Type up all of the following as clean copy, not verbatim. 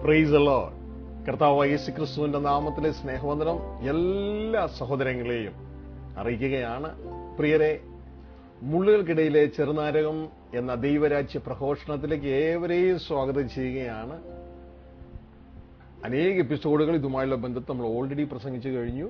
Price the Lord. കർത്താവായ യേശുക്രിസ്തുവിന്റെ നാമത്തിലെ സ്നേഹവന്ദനം എല്ലാ സഹോദരങ്ങളെയും അറിയിക്കുകയാണ്. പ്രിയരെ, മുള്ളുകൾക്കിടയിലെ ചെറുനാരകം എന്ന ദൈവരാജ്യ പ്രഘോഷണത്തിലേക്ക് ഏവരെയും സ്വാഗതം ചെയ്യുകയാണ്. അനേക എപ്പിസോഡുകൾ ഇതുമായുള്ള ബന്ധത്തിൽ നമ്മൾ ഓൾറെഡി പ്രസംഗിച്ചു കഴിഞ്ഞു.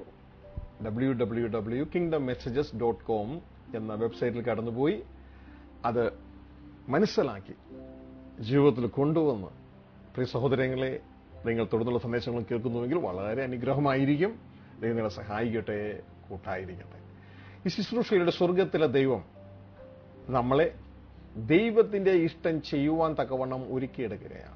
www.kingdommessages.com എന്ന വെബ്സൈറ്റിൽ കടന്നുപോയി അത് മനസ്സിലാക്കി ജീവിതത്തിൽ കൊണ്ടുവന്ന് പ്രിയ സഹോദരങ്ങളെ, നിങ്ങൾ തുടർന്നുള്ള സന്ദേശങ്ങൾ കേൾക്കുന്നുവെങ്കിൽ വളരെ അനുഗ്രഹമായിരിക്കും. ദൈവം നിങ്ങളെ സഹായിക്കട്ടെ, കൂട്ടായിരിക്കട്ടെ. ഈ ശുശ്രൂഷയുടെ സ്വർഗത്തിലെ ദൈവം നമ്മളെ ദൈവത്തിന്റെ ഇഷ്ടം ചെയ്യുവാൻ തക്കവണ്ണം ഒരുക്കിയെടുക്കുകയാണ്.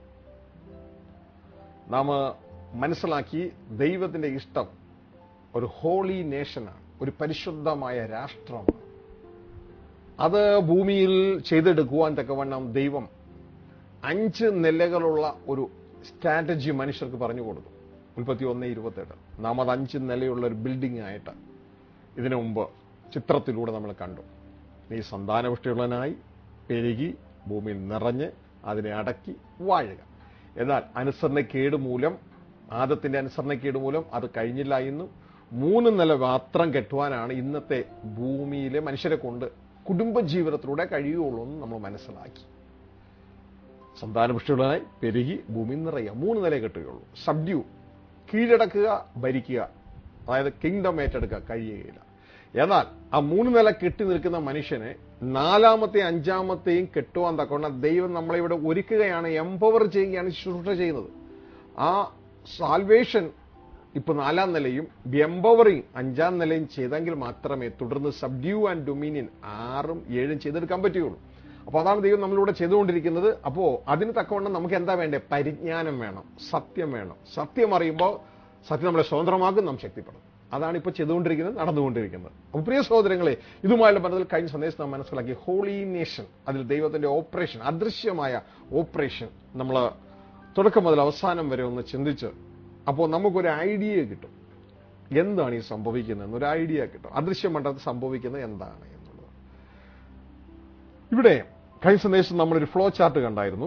നാം മനസ്സിലാക്കി ദൈവത്തിന്റെ ഇഷ്ടം ഒരു ഹോളി നേഷനാണ്, ഒരു പരിശുദ്ധമായ രാഷ്ട്രമാണ്. അത് ഭൂമിയിൽ ചെയ്തെടുക്കുവാൻ തക്കവണ്ണം ദൈവം 5 നിലകളുള്ള ഒരു സ്ട്രാറ്റജി മനുഷ്യർക്ക് പറഞ്ഞു കൊടുത്തു. 31:27 നാം അത് 5 നിലയുള്ള ഒരു ബിൽഡിംഗ് ആയിട്ട് ഇതിനു മുമ്പ് ചിത്രത്തിലൂടെ നമ്മൾ കണ്ടു. നീ സന്താനപുഷ്ടിയുള്ളവനായി പെരുകി ഭൂമിയിൽ നിറഞ്ഞ് അതിനെ അടക്കി വാഴുക. എന്നാൽ അനുസരണക്കേട് മൂലം, ആദത്തിന്റെ അനുസരണക്കേട് മൂലം അത് കഴിഞ്ഞില്ല എന്നും 3 നില മാത്രം കെട്ടുവാനാണ് ഇന്നത്തെ ഭൂമിയിലെ മനുഷ്യരെ കൊണ്ട് കുടുംബജീവിതത്തിലൂടെ കഴിയുള്ളൂ എന്ന് നമ്മൾ മനസ്സിലാക്കി. സന്താനപുഷ്ടിയുള്ളതായി പെരുകി ഭൂമി നിറയുക, 3 നില കെട്ടുകയുള്ളൂ. സബ്ഡ്യൂ, കീഴടക്കുക, ഭരിക്കുക, അതായത് കിങ്ഡം ഏറ്റെടുക്കുക കഴിയുകയില്ല. എന്നാൽ ആ 3 നില കെട്ടി നിൽക്കുന്ന മനുഷ്യനെ 4-ാമത്തെയും 5-ാമത്തെയും കെട്ടുവാൻ തക്കവണ്ണം ദൈവം നമ്മളെ ഇവിടെ ഒരുക്കുകയാണ്, എംപവർ ചെയ്യുകയാണ്, ശുശ്രൂഷ ചെയ്യുന്നത്. ആ സാൽവേഷൻ ഇപ്പൊ 4-ാം നിലയും എംപവറിങ് 5-ാം നിലയും ചെയ്തെങ്കിൽ മാത്രമേ തുടർന്ന് സബ്ഡ്യൂ ആൻഡ് ഡൊമീനിയൻ 6ഉം 7ഉം ചെയ്തെടുക്കാൻ പറ്റുകയുള്ളൂ. അപ്പൊ അതാണ് ദൈവം നമ്മളിവിടെ ചെയ്തുകൊണ്ടിരിക്കുന്നത്. അപ്പോ അതിന് തക്കവണ്ണം നമുക്ക് എന്താ വേണ്ടേ? പരിജ്ഞാനം വേണം, സത്യം വേണം. സത്യം അറിയുമ്പോൾ സത്യം നമ്മളെ സ്വതന്ത്രമാക്കും, നാം ശക്തിപ്പെടും. അതാണ് ഇപ്പോൾ ചെയ്തുകൊണ്ടിരിക്കുന്നത്, നടന്നുകൊണ്ടിരിക്കുന്നത്. അപ്പൊ പ്രിയ സഹോദരങ്ങളെ, ഇതുമായുള്ള ബന്ധത്തിൽ കഴിഞ്ഞ സന്ദേശം നാം മനസ്സിലാക്കി ഹോളി നേഷൻ, അതിൽ ദൈവത്തിന്റെ ഓപ്പറേഷൻ, അദൃശ്യമായ ഓപ്പറേഷൻ നമ്മൾ തുടക്കം മുതൽ അവസാനം വരെ ഒന്ന് ചിന്തിച്ച് അപ്പോൾ നമുക്കൊരു ഐഡിയ കിട്ടും എന്താണ് ഈ സംഭവിക്കുന്നത്, ഒരു ഐഡിയ കിട്ടും. അദൃശ്യമണ്ഡലത്തിൽ സംഭവിക്കുന്നത് എന്താണ് എന്നുള്ളത്. ഇവിടെ കഴിഞ്ഞ സന്ദേശം നമ്മളൊരു ഫ്ലോ ചാർട്ട് കണ്ടായിരുന്നു,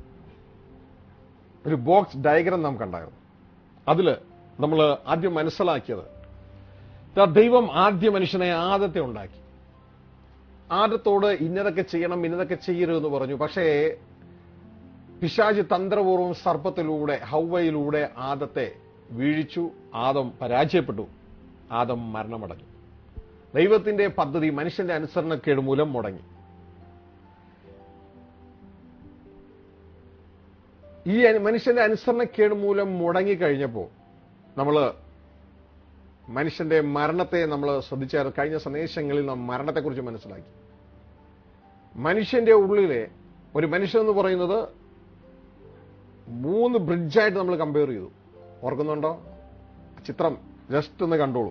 ഒരു ബോക്സ് ഡയഗ്രം നാം കണ്ടായിരുന്നു. അതില് നമ്മൾ ആദ്യം മനസ്സിലാക്കിയത് ദൈവം ആദ്യ മനുഷ്യനെ ആദത്തെ ഉണ്ടാക്കി. ആദത്തോട് ഇന്നതൊക്കെ ചെയ്യണം, ഇന്നതൊക്കെ ചെയ്യരുതെന്ന് പറഞ്ഞു. പക്ഷേ പിശാച് തന്ത്രപൂർവ്വം സർപ്പത്തിലൂടെ, ഹൗവയിലൂടെ ആദത്തെ വീഴിച്ചു. ആദം പരാജയപ്പെട്ടു, ആദം മരണമടഞ്ഞു. ദൈവത്തിന്റെ പദ്ധതി മനുഷ്യന്റെ അനുസരണക്കേട് മൂലം മുടങ്ങി. ഈ മനുഷ്യന്റെ അനുസരണക്കേട് മൂലം മുടങ്ങിക്കഴിഞ്ഞപ്പോൾ നമ്മള് മനുഷ്യന്റെ മരണത്തെ നമ്മൾ ശ്രദ്ധിച്ചായിരുന്നു. കഴിഞ്ഞ സന്ദേശങ്ങളിൽ നാം മരണത്തെക്കുറിച്ച് മനസ്സിലാക്കി. മനുഷ്യന്റെ ഉള്ളിലെ ഒരു മനുഷ്യൻ എന്ന് പറയുന്നത് 3 ബ്രിഡ്ജായിട്ട് നമ്മൾ കമ്പയർ ചെയ്തു. ഓർക്കുന്നുണ്ടോ? ചിത്രം ജസ്റ്റ് ഒന്ന് കണ്ടോളൂ.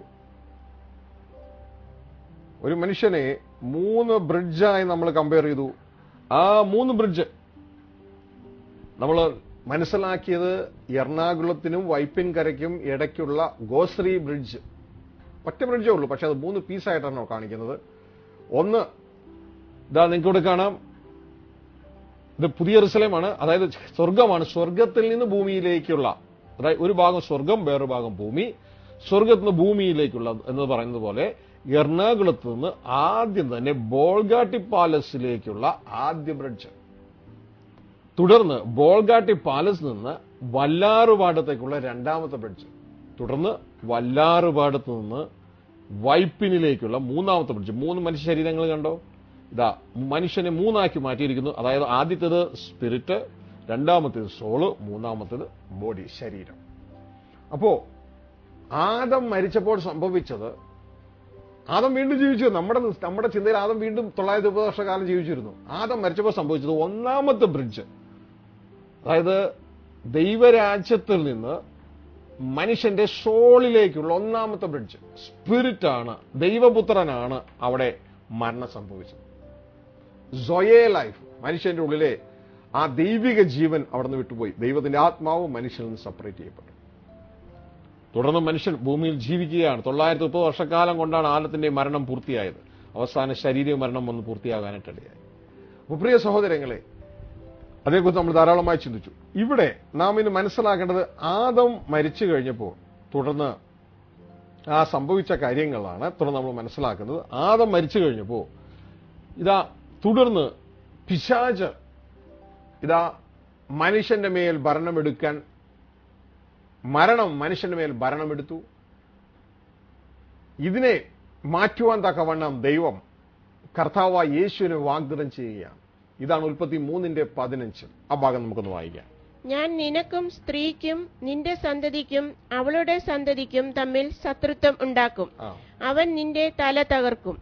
ഒരു മനുഷ്യനെ 3 ബ്രിഡ്ജായി നമ്മൾ കമ്പയർ ചെയ്തു. ആ 3 ബ്രിഡ്ജ് നമ്മൾ മനസ്സിലാക്കിയത് എറണാകുളത്തിനും വൈപ്പിൻകരയ്ക്കും ഇടയ്ക്കുള്ള ഗോശ്രീ ബ്രിഡ്ജ്. ഒറ്റ ബ്രിഡ്ജേ ഉള്ളൂ, പക്ഷെ അത് 3 പീസായിട്ടാണ് കാണിക്കുന്നത്. ഒന്ന് ഇതാ നിങ്ങൾക്കിവിടെ കാണാം, ഇത് പുതിയ യെരൂശലേമാണ്, അതായത് സ്വർഗമാണ്. സ്വർഗത്തിൽ നിന്ന് ഭൂമിയിലേക്കുള്ള, അതായത് ഒരു ഭാഗം സ്വർഗം, വേറൊരു ഭാഗം ഭൂമി. സ്വർഗത്തിൽ നിന്ന് ഭൂമിയിലേക്കുള്ള എന്ന് പറയുന്നത് പോലെ എറണാകുളത്ത് നിന്ന് ആദ്യം തന്നെ ബോൾഗാട്ടി പാലസിലേക്കുള്ള ആദ്യ ബ്രിഡ്ജ്, തുടർന്ന് ബോൾഗാട്ടി പാലസ് നിന്ന് വല്ലാറുപാടത്തേക്കുള്ള 2-ാമത്തെ ബ്രിഡ്ജ്, തുടർന്ന് വല്ലാറുപാടത്ത് നിന്ന് വൈപ്പിനിലേക്കുള്ള 3-ാമത്തെ ബ്രിഡ്ജ്. 3 മനുഷ്യ ശരീരങ്ങൾ കണ്ടോ? ഇതാ മനുഷ്യനെ 3ആക്കി മാറ്റിയിരിക്കുന്നു. അതായത് ആദ്യത്തേത് സ്പിരിറ്റ്, 2-ാമത്തേത് സോള്, 3-ാമത്തേത് ബോഡി, ശരീരം. അപ്പോ ആദം മരിച്ചപ്പോൾ സംഭവിച്ചത്, ആദം വീണ്ടും ജീവിച്ചു. നമ്മുടെ ചിന്തയിൽ ആദം വീണ്ടും 930 വർഷക്കാലം ജീവിച്ചിരുന്നു. ആദം മരിച്ചപ്പോൾ സംഭവിച്ചത് 1-ാമത്തെ ബ്രിഡ്ജ്, അതായത് ദൈവരാജ്യത്തിൽ നിന്ന് മനുഷ്യന്റെ സോളിലേക്കുള്ള 1-ാമത്തെ ബ്രിഡ്ജ്. സ്പിരിറ്റാണ്, ദൈവപുത്രനാണ് അവിടെ മരണം സംഭവിച്ചത്. സോയേ ലൈഫ്, മനുഷ്യന്റെ ഉള്ളിലെ ആ ദൈവിക ജീവൻ അവിടെ നിന്ന് വിട്ടുപോയി. ദൈവത്തിന്റെ ആത്മാവ് മനുഷ്യനിൽ നിന്ന് സെപ്പറേറ്റ് ചെയ്യപ്പെട്ടു. തുടർന്ന് മനുഷ്യൻ ഭൂമിയിൽ ജീവിക്കുകയാണ്. 930 വർഷക്കാലം കൊണ്ടാണ് ആദത്തിന്റെ മരണം പൂർത്തിയായത്. അവസാന ശരീര മരണം വന്ന് പൂർത്തിയാകാനായിട്ടിടയായി. പ്രിയ സഹോദരങ്ങളെ, അതേക്കുറിച്ച് നമ്മൾ ധാരാളമായി ചിന്തിച്ചു. ഇവിടെ നാം ഇന്ന് മനസ്സിലാക്കേണ്ടത് ആദം മരിച്ചു കഴിഞ്ഞപ്പോൾ തുടർന്ന് ആ സംഭവിച്ച കാര്യങ്ങളാണ് തുടർന്ന് നമ്മൾ മനസ്സിലാക്കുന്നത്. ആദം മരിച്ചു കഴിഞ്ഞപ്പോൾ ഇതാ തുടർന്ന് പിശാച് ഇതാ മനുഷ്യന്റെ മേൽ ഭരണമെടുക്കാൻ മനുഷ്യന്റെ മേൽ ഭരണമെടുത്തു. ഇതിനെ മാറ്റുവാൻ തക്കവണ്ണം ദൈവം കർത്താവായ യേശുവിനെ വാഗ്ദത്തം ചെയ്യുകയാണ്. ഇതാണ് ഉൽപ്പത്തി 3:15. ആ ഭാഗം നമുക്കൊന്ന് വായിക്കാം. ഞാൻ നിനക്കും സ്ത്രീക്കും നിന്റെ സന്തതിക്കും അവളുടെ സന്തതിക്കും തമ്മിൽ ശത്രുത്വം ഉണ്ടാക്കും. അവൻ നിന്റെ തല തകർക്കും.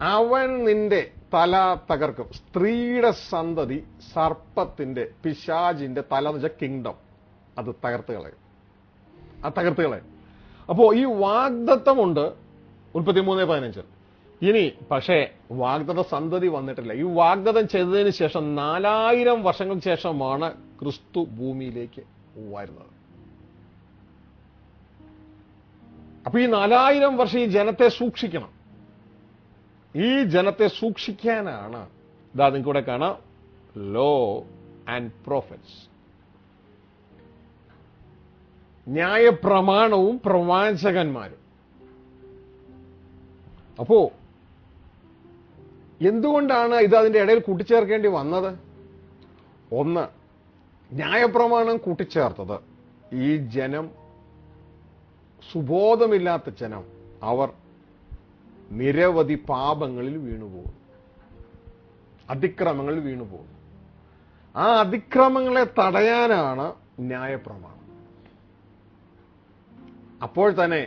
സ്ത്രീയുടെ സന്തതി സർപ്പത്തിന്റെ, പിശാചിന്റെ തല എന്ന് വെച്ചാൽ കിങ്ഡം, അത് തകർത്ത് കളയും. അപ്പോ ഈ വാഗ്ദത്തമുണ്ട് ഉൽപ്പത്തി 3:15. ഇനി പക്ഷേ വാഗ്ദത്ത സന്തതി വന്നിട്ടില്ല. ഈ വാഗ്ദത്തം ചെയ്തതിന് ശേഷം 4000 വർഷങ്ങൾക്ക് ശേഷമാണ് ക്രിസ്തു ഭൂമിയിലേക്ക് വരുന്നത്. അപ്പൊ ഈ 4000 വർഷം ഈ ജനത്തെ സൂക്ഷിക്കണം. ഈ ജനത്തെ സൂക്ഷിക്കാനാണ് ഇതാ നിങ്ങൾക്കൂടെ കാണാം, ലോ ആൻഡ് പ്രോഫറ്റ്സ്, ന്യായപ്രമാണവും പ്രവാചകന്മാരും. അപ്പോ എന്തുകൊണ്ടാണ് ഇത് അതിന്റെ ഇടയിൽ കൂട്ടിച്ചേർക്കേണ്ടി വന്നത്? ഒന്ന്, ന്യായപ്രമാണം കൂട്ടിച്ചേർത്തത് ഈ ജനം, സുബോധമില്ലാത്ത ജനം, അവർ നിരവധി പാപങ്ങളിൽ വീണുപോകും, അതിക്രമങ്ങളിൽ വീണുപോകും. ആ അതിക്രമങ്ങളെ തടയാനാണ് ന്യായപ്രമാണം. അപ്പോൾ തന്നെ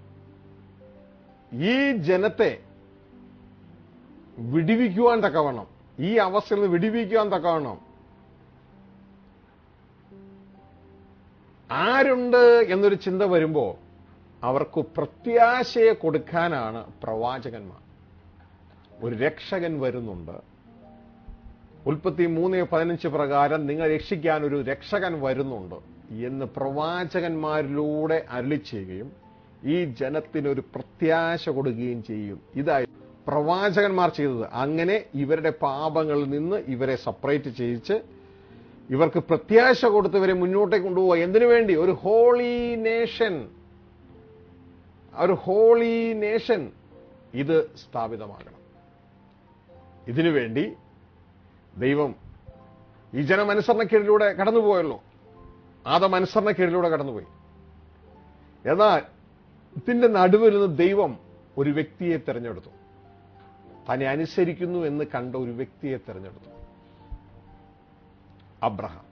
ഈ ജനത്തെ വിടിവിക്കുവാൻ തക്കവണ്ണം, ഈ അവസ്ഥയിൽ നിന്ന് വിടിവിക്കുവാൻ തക്കവണ്ണം ആരുണ്ട് എന്നൊരു ചിന്ത വരുമ്പോ അവർക്ക് പ്രത്യാശയെ കൊടുക്കാനാണ് പ്രവാചകന്മാർ. ഒരു രക്ഷകൻ വരുന്നുണ്ട്. ഉൽപ്പത്തി 3:15 പ്രകാരം നിങ്ങൾ രക്ഷിക്കാൻ ഒരു രക്ഷകൻ വരുന്നുണ്ട് എന്ന് പ്രവാചകന്മാരിലൂടെ അരുളിച്ചെയ്യുകയും ഈ ജനത്തിനൊരു പ്രത്യാശ കൊടുക്കുകയും ചെയ്യും. ഇതായി പ്രവാചകന്മാർ ചെയ്തത്. അങ്ങനെ ഇവരുടെ പാപങ്ങളിൽ നിന്ന് ഇവരെ സെപ്പറേറ്റ് ചെയ്യിച്ച് ഇവർക്ക് പ്രത്യാശ കൊടുത്ത് ഇവരെ മുന്നോട്ടേക്ക് കൊണ്ടുപോവുക. എന്തിനു വേണ്ടി? ഒരു ഹോളി നേഷൻ ഇത് സ്ഥാപിതമാകണം. ഇതിനു വേണ്ടി ദൈവം ഈ ജനമനുസരണക്കേടിലൂടെ കടന്നുപോയല്ലോ. ആദം അനുസരണക്കേടിലൂടെ കടന്നുപോയി. എന്നാൽ ഇതിന്റെ നടുവിൽ നിന്ന് ദൈവം ഒരു വ്യക്തിയെ തെരഞ്ഞെടുത്തു. തന്നെ അനുസരിക്കുന്നു എന്ന് കണ്ട ഒരു വ്യക്തിയെ തെരഞ്ഞെടുത്തു, അബ്രഹാം.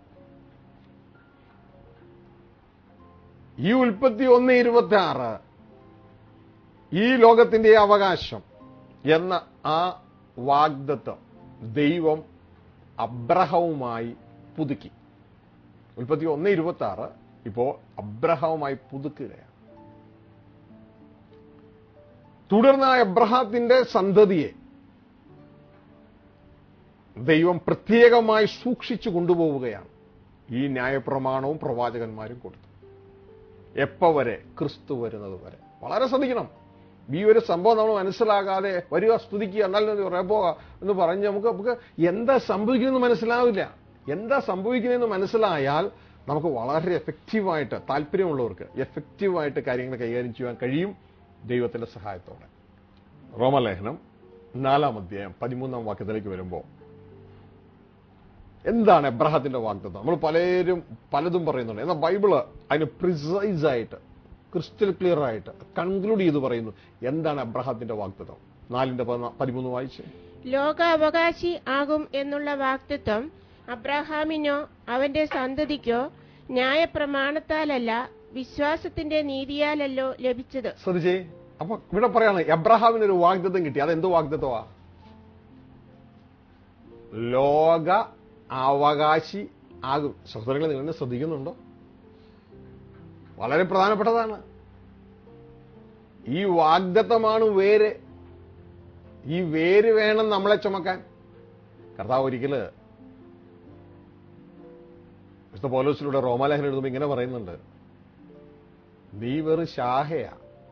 ഈ ഉൽപ്പത്തി 1:26 ഈ ലോകത്തിന്റെ അവകാശം എന്ന ആ വാഗ്ദത്തം ദൈവം അബ്രഹാവുമായി പുതുക്കി. ഉൽപ്പത്തി 1:26 ഇപ്പോ അബ്രഹാവുമായി പുതുക്കുകയാണ്. തുടർന്ന് ആ അബ്രഹാത്തിന്റെ സന്തതിയെ ദൈവം പ്രത്യേകമായി സൂക്ഷിച്ചു കൊണ്ടുപോവുകയാണ്. ഈ ന്യായപ്രമാണവും പ്രവാചകന്മാരും കൊടുത്തു. എപ്പോ വരെ? ക്രിസ്തു വരുന്നത് വരെ. വളരെ ശ്രദ്ധിക്കണം. ഈ ഒരു സംഭവം നമ്മൾ മനസ്സിലാകാതെ വരിക, സ്തുതിക്കുക, എന്നാലും പോക എന്ന് പറഞ്ഞ് നമുക്ക് എന്താ സംഭവിക്കുന്നതെന്ന് മനസ്സിലാവില്ല. എന്താ സംഭവിക്കുന്നതെന്ന് മനസ്സിലായാൽ നമുക്ക് വളരെ എഫക്റ്റീവായിട്ട്, താല്പര്യമുള്ളവർക്ക് എഫക്റ്റീവായിട്ട് കാര്യങ്ങൾ കൈകാര്യം ചെയ്യാൻ കഴിയും ദൈവത്തിന്റെ സഹായത്തോടെ. റോമലേഖനം 4:13 വരുമ്പോൾ എന്താണ് എബ്രഹാത്തിന്റെ വാഗ്ദത്തം? നമ്മൾ പലതും പറയുന്നുണ്ട്. എന്നാൽ ബൈബിള് അതിന് പ്രിസൈസ് ആയിട്ട്, ക്രിസ്റ്റൽ ക്ലിയർ ആയിട്ട് കൺക്ലൂഡ് ചെയ്ത് പറയുന്നു എന്താണ് എബ്രഹാത്തിന്റെ വാഗ്ദത്തം. 4:13 വായിച്ച്. ലോകാവകാശി ആകും എന്നുള്ള വാഗ്ദത്തം അബ്രഹാമിനോ അവന്റെ സന്തതിക്കോ ന്യായപ്രമാണത്താലല്ല വിശ്വാസത്തിന്റെ നീതിയാലല്ലോ ലഭിച്ചത്. ശ്രദ്ധിച്ചേ. അപ്പൊ ഇവിടെ പറയാണ് എബ്രഹാമിനൊരു വാഗ്ദത്തം കിട്ടി. അതെന്ത് വാഗ്ദത്തമാ? ലോക അവകാശി ആകും. സഹോദരങ്ങളെ, നിങ്ങൾ ശ്രദ്ധിക്കുന്നുണ്ടോ? വളരെ പ്രധാനപ്പെട്ടതാണ്. ഈ വാഗ്ദത്തമാണ് വേര്. ഈ വേര് വേണം നമ്മളെ ചുമക്കാൻ. കർത്താവ് ഒരിക്കല് വിശുദ്ധ പൗലോസിലൂടെ റോമാലേഖനം എഴുതുമ്പോൾ ഇങ്ങനെ പറയുന്നുണ്ട്, നീ വെറും ശാഖയാ.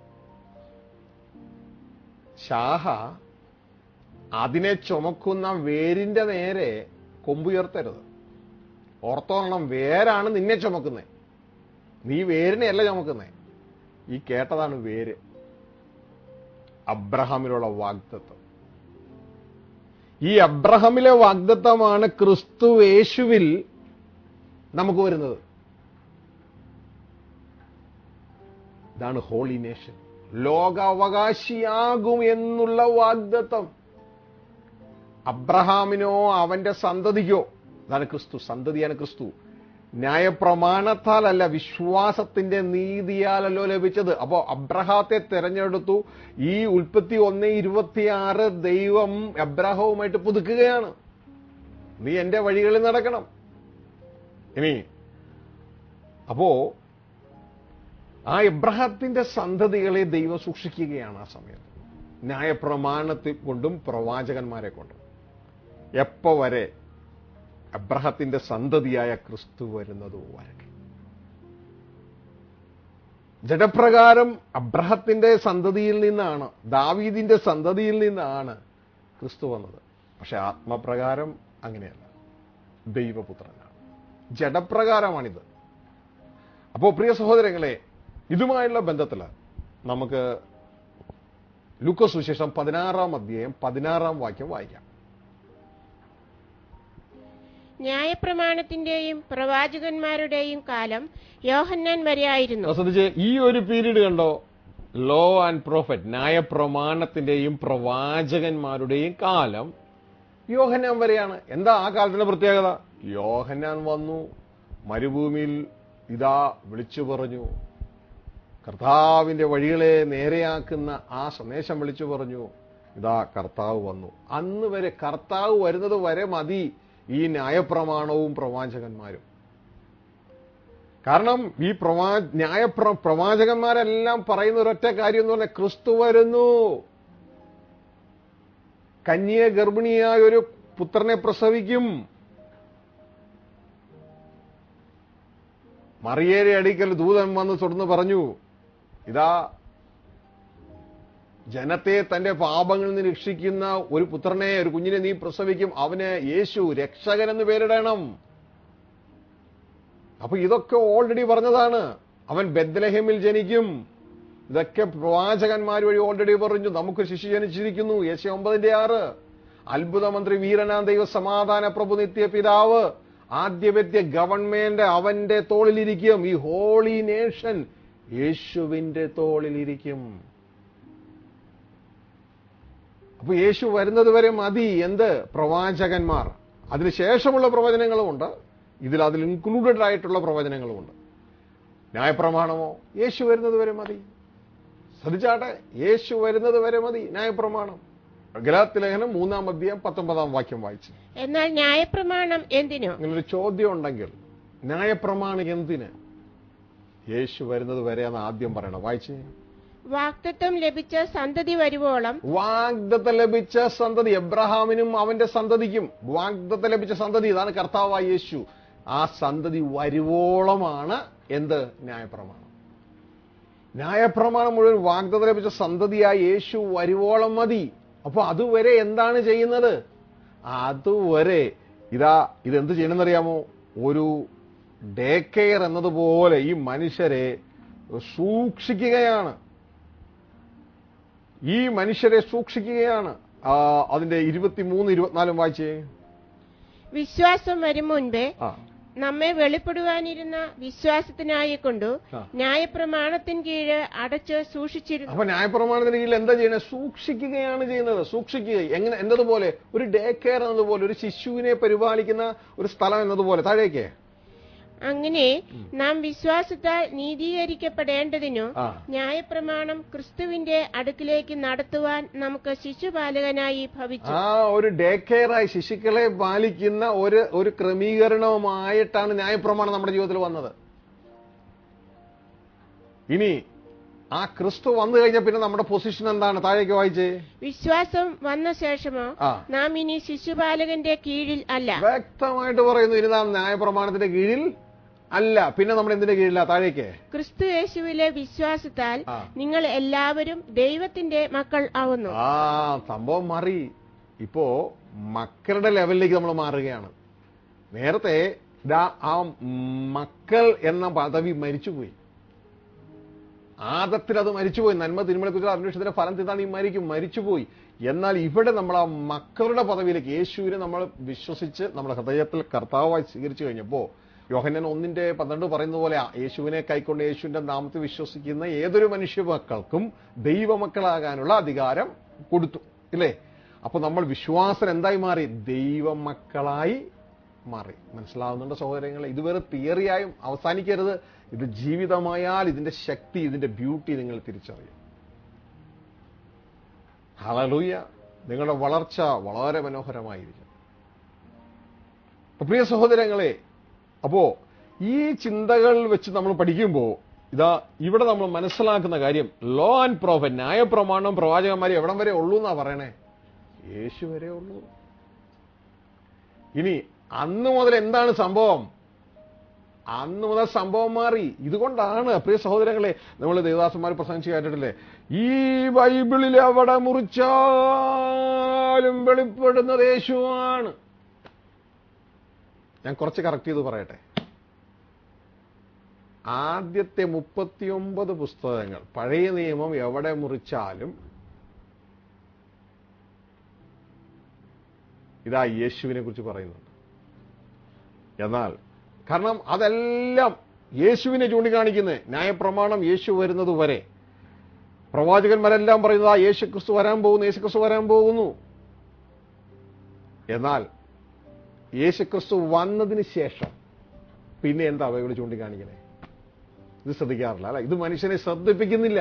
ശാഖ അതിനെ ചുമക്കുന്ന വേരിന്റെ നേരെ കൊമ്പുയർത്തരുത്. ഓർത്തോണം, വേരാണ് നിന്നെ ചുമക്കുന്നേ, നീ വേരിനെയല്ല ചുമക്കുന്നേ. ഈ കേട്ടതാണ് വേര്. അബ്രഹാമിലുള്ള വാഗ്ദത്തം. ഈ അബ്രഹാമിലെ വാഗ്ദത്തമാണ് ക്രിസ്തു യേശുവിൽ നമുക്ക് വരുന്നത്. ഇതാണ് ഹോളി നേഷൻ, ലോകാവകാശിയാകും എന്നുള്ള വാഗ്ദത്തം. അബ്രഹാമിനോ അവന്റെ സന്തതിക്കോ, അതാണ് ക്രിസ്തു, സന്തതിയാണ് ക്രിസ്തു. ന്യായപ്രമാണത്താലല്ല, വിശ്വാസത്തിന്റെ നീതിയാലല്ലോ ലഭിച്ചത്. അപ്പോ അബ്രഹാത്തെ തെരഞ്ഞെടുത്തു. ഈ ഉൽപ്പത്തി 1:26 ദൈവം അബ്രഹാവുമായിട്ട് പുതുക്കുകയാണ്, നീ എന്റെ വഴികളിൽ നടക്കണം. ഇനി അപ്പോ ആ എബ്രഹാത്തിന്റെ സന്തതികളെ ദൈവം സൂക്ഷിക്കുകയാണ് ആ സമയത്ത്, ന്യായപ്രമാണത്തെ കൊണ്ടും പ്രവാചകന്മാരെ കൊണ്ടും. എപ്പോ വരെ? അബ്രഹത്തിന്റെ സന്തതിയായ ക്രിസ്തു വരുന്നത് വരെ. ജഡപ്രകാരം അബ്രഹത്തിന്റെ സന്തതിയിൽ നിന്നാണ്, ദാവീദിന്റെ സന്തതിയിൽ നിന്നാണ് ക്രിസ്തു വന്നത്. പക്ഷെ ആത്മപ്രകാരം അങ്ങനെയല്ല, ദൈവപുത്രനാണ്. ജഡപ്രകാരമാണിത്. അപ്പോ പ്രിയ സഹോദരങ്ങളെ, ഇതുമായുള്ള ബന്ധത്തിൽ നമുക്ക് ലൂക്കോസ് സുവിശേഷം 16-ാം അധ്യായം 16-ാം വാക്യം വായിക്കാം. ന്യായപ്രമാണത്തിന്റെയും പ്രവാചകന്മാരുടെയും കാലം യോഹന്നാൻ വരെയായിരുന്നു. ശ്രദ്ധിച്ച്, ഈ ഒരു പീരീഡ് കണ്ടോ, ലോ ആൻഡ് പ്രോഫറ്റ്, ന്യായപ്രമാണത്തിന്റെയും പ്രവാചകന്മാരുടെയും കാലം യോഹന്നാൻ വരെയാണ്. എന്താ ആ കാലത്തിന്റെ പ്രത്യേകത? യോഹന്നാൻ വന്നു, മരുഭൂമിയിൽ ഇതാ വിളിച്ചു പറഞ്ഞു, കർത്താവിന്റെ വഴികളെ നേരെയാക്കുന്ന ആ സന്ദേശം വിളിച്ചു പറഞ്ഞു, ഇതാ കർത്താവ് വന്നു. അന്ന് വരെ, കർത്താവ് വരുന്നത് വരെ മതി ഈ ന്യായപ്രമാണവും പ്രവാചകന്മാരും. കാരണം ഈ പ്രവാചകന്മാരെല്ലാം പറയുന്ന ഒരൊറ്റ കാര്യം എന്ന് പറഞ്ഞാൽ, ക്രിസ്തു വരുന്നു, കന്യക ഗർഭിണിയായ ഒരു പുത്രനെ പ്രസവിക്കും, മറിയയുടെ അടുക്കൽ ദൂതൻ വന്ന് തുടർന്ന് പറഞ്ഞു, ഇതാ ജനത്തെ തന്റെ പാപങ്ങളിൽ നിന്ന് രക്ഷിക്കുന്ന ഒരു പുത്രനെ, ഒരു കുഞ്ഞിനെ നീ പ്രസവിക്കും, അവന് യേശു രക്ഷകൻ എന്ന് പേരിടണം. അപ്പൊ ഇതൊക്കെ ഓൾറെഡി പറഞ്ഞതാണ്. അവൻ ബെത്ലഹേമിൽ ജനിക്കും. ഇതൊക്കെ പ്രവാചകന്മാർ വഴി ഓൾറെഡി പറഞ്ഞു. നമുക്ക് ശിശു ജനിച്ചിരിക്കുന്നു, യേശയ്യാ 9:6. അത്ഭുതമന്ത്രി, വീരനാം ദൈവ, സമാധാന പ്രഭു, നിത്യപിതാവ്, ആദ്യവ്യക്തി ഗവൺമെന്റ് അവന്റെ തോളിലിരിക്കും. ഈ ഹോളി നേഷൻ യേശുവിന്റെ തോളിലിരിക്കും. അപ്പൊ യേശു വരുന്നത് വരെ മതി എന്ത്? പ്രവാചകന്മാർ. അതിനുശേഷമുള്ള പ്രവചനങ്ങളുമുണ്ട്, അതിൽ ഇൻക്ലൂഡഡ് ആയിട്ടുള്ള പ്രവചനങ്ങളുമുണ്ട്. ന്യായപ്രമാണമോ? യേശു വരുന്നത് വരെ മതി. ശ്രദ്ധിച്ചാട്ടെ, യേശു വരുന്നത് വരെ മതി ന്യായപ്രമാണം. ഗലാത്യ ലേഖനം 3-ാം അധ്യായം 19-ാം വാക്യം വായിച്ചു. എന്നാൽ ന്യായപ്രമാണം എന്തിനോ? ഇങ്ങനൊരു ചോദ്യം ഉണ്ടെങ്കിൽ, ന്യായപ്രമാണം എന്തിന്? യേശു വരുന്നത് വരെയാണ് ആദ്യം പറയണം. വായിച്ചേ. വാഗ്ദത്തം ലഭിച്ച സന്തതി വരുവോളം. വാഗ്ദത്തം ലഭിച്ച സന്തതി, എബ്രഹാമിനും അവന്റെ സന്തതിക്കും വാഗ്ദത്തം ലഭിച്ച സന്തതി, ഇതാണ് കർത്താവായ യേശു. ആ സന്തതി വരുവോളമാണ് എന്ത്? ന്യായപ്രമാണം. ന്യായപ്രമാണം മുഴുവൻ വാഗ്ദത്തം ലഭിച്ച സന്തതിയായ യേശു വരുവോളം മതി. അപ്പൊ അതുവരെ എന്താണ് ചെയ്യുന്നത്? അതുവരെ ഇതെന്ത് ചെയ്യണമെന്നറിയാമോ? ഒരു ഡേ കെയർ എന്നതുപോലെ ഈ മനുഷ്യരെ സൂക്ഷിക്കുകയാണ്. ഈ മനുഷ്യരെ സൂക്ഷിക്കുകയാണ്. അതിന്റെ 23-24 വായിച്ചേ. വിശ്വാസം വരും മുൻപേ നമ്മെ വെളിപ്പെടുവാനിരുന്ന വിശ്വാസത്തിനായി കൊണ്ടു ന്യായപ്രമാണത്തിന് കീഴ് അടച്ച് സൂക്ഷിച്ചിരുന്നു. അപ്പൊ ന്യായപ്രമാണത്തിന് കീഴിൽ എന്താ ചെയ്യണേ? സൂക്ഷിക്കുകയാണ് ചെയ്യുന്നത്. സൂക്ഷിക്കുക എങ്ങനെ? എന്നതുപോലെ ഒരു ഡേ കെയർ എന്നതുപോലെ, ഒരു ശിശുവിനെ പരിപാലിക്കുന്ന ഒരു സ്ഥലം എന്നതുപോലെ. താഴേക്ക്. അങ്ങനെ നാം വിശ്വാസത്താൽ നീതീകരിക്കപ്പെടേണ്ടതിനു ന്യായപ്രമാണം ക്രിസ്തുവിന്റെ അടുക്കിലേക്ക് നടത്തുവാൻ നമുക്ക് ശിശുപാലകനായി ഭവിച്ചു. ഒരു ഡേ കെയറായി ശിശുക്കളെ പാലിക്കുന്ന ഒരു ക്രമീകരണവുമായിട്ടാണ് ന്യായപ്രമാണം നമ്മുടെ ജീവിതത്തിൽ വന്നത്. ഇനി ആ ക്രിസ്തു വന്നു കഴിഞ്ഞാൽ പിന്നെ നമ്മുടെ പൊസിഷൻ എന്താണ്? താഴേക്ക് വായിച്ചേ. വിശ്വാസം വന്ന ശേഷമോ നാം ഇനി ശിശുപാലകന്റെ കീഴിൽ അല്ല. വ്യക്തമായിട്ട് പറയുന്നു, ഇനി നാം ന്യായപ്രമാണത്തിന്റെ കീഴിൽ അല്ല. പിന്നെ നമ്മൾ എന്തിന്റെ കീഴില? താഴേക്ക്. ക്രിസ്തു യേശുവിലെ വിശ്വാസത്താൽ നിങ്ങൾ എല്ലാവരും ദൈവത്തിന്റെ മക്കൾ ആവുന്നു. സംഭവം മാറി. ഇപ്പോ മക്കളുടെ ലെവലിലേക്ക് നമ്മൾ മാറുകയാണ്. നേരത്തെ ആ മക്കൾ എന്ന പദവി മരിച്ചുപോയി. ആദത്തിൽ അത് മരിച്ചുപോയി. നന്മ തിന്മകളെക്കുറിച്ച് അന്വേഷണത്തിന്റെ ഫലം തിന്നാൻ നീ മരിച്ചുപോയി. എന്നാൽ ഇവിടെ നമ്മൾ ആ മക്കളുടെ പദവിയിലേക്ക് യേശുവിനെ നമ്മൾ വിശ്വസിച്ച് നമ്മുടെ ഹൃദയത്തിൽ കർത്താവായി സ്വീകരിച്ചു കഴിഞ്ഞപ്പോൾ യോഹന്നാൻ 1:12 പറയുന്ന പോലെ യേശുവിനെ കൈക്കൊണ്ട് യേശുവിന്റെ നാമത്തിൽ വിശ്വസിക്കുന്ന ഏതൊരു മനുഷ്യ മക്കൾക്കും ദൈവമക്കളാകാനുള്ള അധികാരം കൊടുത്തു, ഇല്ലേ? അപ്പൊ നമ്മൾ വിശ്വാസം എന്തായി മാറി? ദൈവമക്കളായി മാറി. മനസ്സിലാവുന്നുണ്ട് സഹോദരങ്ങളെ? ഇത് വേറെ തിയറിയായും അവസാനിക്കരുത്. ഇത് ജീവിതമായാൽ ഇതിന്റെ ശക്തി, ഇതിന്റെ ബ്യൂട്ടി നിങ്ങൾ തിരിച്ചറിയും. ഹല്ലേലൂയ! നിങ്ങളുടെ വളർച്ച വളരെ മനോഹരമായിരിക്കും. പ്രിയ സഹോദരങ്ങളെ, അപ്പോ ഈ ചിന്തകൾ വെച്ച് നമ്മൾ പഠിക്കുമ്പോൾ ഇവിടെ നമ്മൾ മനസ്സിലാക്കുന്ന കാര്യം, ലോ ആൻഡ് പ്രോഫറ്റ്, ന്യായപ്രമാണം പ്രവാചകന്മാർ എവിടം വരെ ഉള്ളൂ എന്നാ പറയണേ? യേശു വരെ ഉള്ളൂ. ഇനി അന്ന് മുതൽ എന്താണ് സംഭവം? അന്ന് മുതൽ സംഭവം മാറി. ഇതുകൊണ്ടാണ് പ്രിയ സഹോദരങ്ങളെ നമ്മൾ ദേവദാസന്മാർ പ്രസംഗിച്ച് കേട്ടിട്ടില്ലേ, ഈ ബൈബിളിൽ എവിടെ മുറിച്ചാലും വെളിപ്പെടുന്നത് യേശുവാണ്. ഞാൻ കുറച്ച് കറക്റ്റ് ചെയ്ത് പറയട്ടെ. ആദ്യത്തെ 39 പുസ്തകങ്ങൾ, പഴയ നിയമം എവിടെ മുറിച്ചാലും ഇതാ യേശുവിനെ കുറിച്ച് പറയുന്നുണ്ട്. എന്നാൽ കാരണം അതെല്ലാം യേശുവിനെ ചൂണ്ടിക്കാണിക്കുന്നത്. ന്യായപ്രമാണം യേശു വരുന്നത് വരെ പ്രവാചകന്മാരെല്ലാം പറയുന്നത് ആ യേശു ക്രിസ്തു വരാൻ പോകുന്നു, യേശു ക്രിസ്തു വരാൻ പോകുന്നു. എന്നാൽ യേശു ക്രിസ്തു വന്നതിന് ശേഷം പിന്നെ എന്താ ബൈബിൾ ചൂണ്ടിക്കാണിക്കണേ? ഇത് ശ്രദ്ധിക്കാറില്ല, അല്ല? ഇത് മനുഷ്യനെ ശ്രദ്ധിപ്പിക്കുന്നില്ല.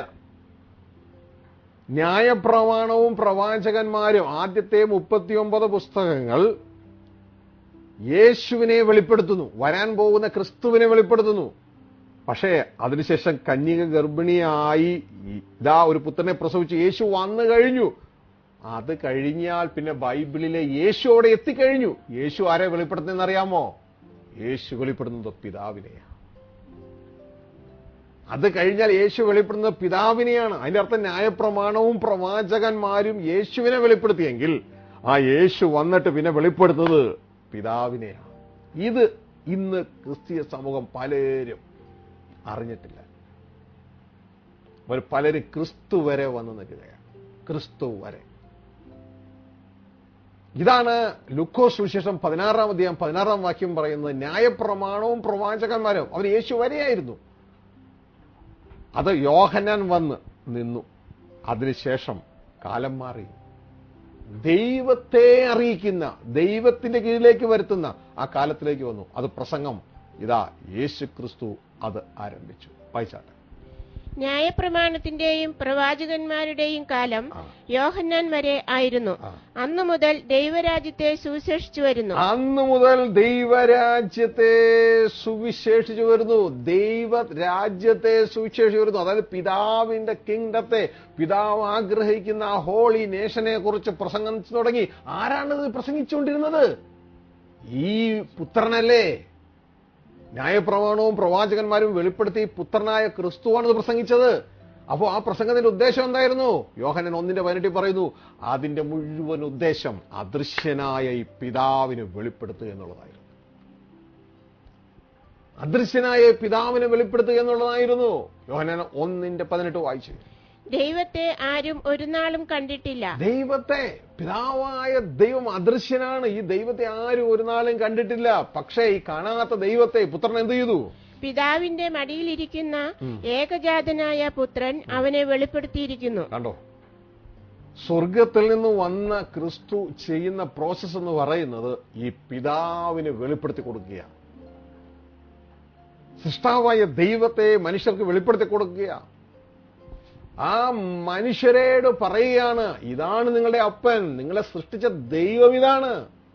ന്യായപ്രമാണവും പ്രവാചകന്മാരും ആദ്യത്തെ 39 പുസ്തകങ്ങൾ യേശുവിനെ വെളിപ്പെടുത്തുന്നു, വരാൻ പോകുന്ന ക്രിസ്തുവിനെ വെളിപ്പെടുത്തുന്നു. പക്ഷേ അതിനുശേഷം കന്യക ഗർഭിണിയായി ഇതാ ഒരു പുത്രനെ പ്രസവിച്ച് യേശു വന്നു കഴിഞ്ഞു. അത് കഴിഞ്ഞാൽ പിന്നെ ബൈബിളിലെ യേശു അവിടെ എത്തിക്കഴിഞ്ഞു. യേശു ആരെ വെളിപ്പെടുത്തുന്നതെന്ന് അറിയാമോ? യേശു വെളിപ്പെടുന്നത് പിതാവിനെയാണ്. അത് കഴിഞ്ഞാൽ യേശു വെളിപ്പെടുന്നത് പിതാവിനെയാണ്. അതിന്റെ അർത്ഥം ന്യായപ്രമാണവും പ്രവാചകന്മാരും യേശുവിനെ വെളിപ്പെടുത്തിയെങ്കിൽ ആ യേശു വന്നിട്ട് പിന്നെ വെളിപ്പെടുത്തുന്നത് പിതാവിനെയാണ്. ഇത് ഇന്ന് ക്രിസ്തീയ സമൂഹം പലരും അറിഞ്ഞിട്ടില്ല. പലരും ക്രിസ്തു വരെ വന്നു നിൽക്കുകയാണ്. ക്രിസ്തു വരെ. ഇതാണ് ലൂക്കോസ് സുവിശേഷം 16-ാം അധ്യായം 16-ാം വാക്യം പറയുന്നത്. ന്യായപ്രമാണവും പ്രവാചകന്മാരും അവർ യേശു വരെയായിരുന്നു. അത് യോഹന്നാൻ വന്ന് നിന്നു. അതിനുശേഷം കാലം മാറി. ദൈവത്തെ അറിയിക്കുന്ന, ദൈവത്തിന്റെ കീഴിലേക്ക് വരുത്തുന്ന ആ കാലത്തിലേക്ക് വന്നു. അത് പ്രസംഗം. ഇതാ യേശു ക്രിസ്തു അത് ആരംഭിച്ചു. വായിച്ചാട്ടെ. ന്യായപ്രമാണത്തിന്റെയും പ്രവാചകന്മാരുടെയും കാലം യോഹന്നാൻ വരെ ആയിരുന്നു. അന്നു മുതൽ ദൈവരാജ്യത്തെ സുവിശേഷിച്ചു വരുന്നു. അന്നു മുതൽ ദൈവരാജ്യത്തെ സുവിശേഷിച്ചു വരുന്നു. ദൈവരാജ്യത്തെ സുവിശേഷിച്ചു വരുന്നു. അതായത് പിതാവിന്റെ കിങ്ഡത്തെ, പിതാവ് ആഗ്രഹിക്കുന്ന ആ ഹോളി നേഷനെ കുറിച്ച് പ്രസംഗിച്ചു തുടങ്ങി. ആരാണിത് പ്രസംഗിച്ചുകൊണ്ടിരുന്നത്? ഈ പുത്രനല്ലേ? ന്യായപ്രമാണവും പ്രവാചകന്മാരും വെളിപ്പെടുത്തി പുത്രനായ ക്രിസ്തുവാണ് ഇത് പ്രസംഗിച്ചത്. അപ്പോൾ ആ പ്രസംഗത്തിന്റെ ഉദ്ദേശം എന്തായിരുന്നു? യോഹന്നാൻ 1:18 പറയുന്നു, അതിന്റെ മുഴുവൻ ഉദ്ദേശം അദൃശ്യനായ ഈ പിതാവിന് വെളിപ്പെടുത്തുക എന്നുള്ളതായിരുന്നു. അദൃശ്യനായ പിതാവിനെ വെളിപ്പെടുത്തുക എന്നുള്ളതായിരുന്നു. യോഹന്നാൻ 1:18 വായിച്ചു. ദൈവത്തെ ആരും ഒരു നാളും കണ്ടിട്ടില്ല. ദൈവത്തെ, പിതാവായ ദൈവം അദൃശ്യനാണ്. ഈ ദൈവത്തെ ആരും ഒരു നാളും കണ്ടിട്ടില്ല. പക്ഷേ ഈ കാണാത്ത ദൈവത്തെ പുത്രൻ എന്ത് ചെയ്തു? പിതാവിന്റെ മടിയിലിരിക്കുന്ന ഏകജാതനായ പുത്രൻ അവനെ വെളിപ്പെടുത്തിയിരിക്കുന്നു. കണ്ടോ? സ്വർഗത്തിൽ നിന്ന് വന്ന ക്രിസ്തു ചെയ്യുന്ന പ്രോസസ് എന്ന് പറയുന്നത് ഈ പിതാവിന് വെളിപ്പെടുത്തി കൊടുക്കുക. സൃഷ്ടാവായ ദൈവത്തെ മനുഷ്യർക്ക് വെളിപ്പെടുത്തി കൊടുക്കുക. ആ മനുഷ്യരോട് പറയുകയാണ്, ഇതാണ് നിങ്ങളുടെ അപ്പൻ, നിങ്ങളെ സൃഷ്ടിച്ച ദൈവം ഇതാണ്.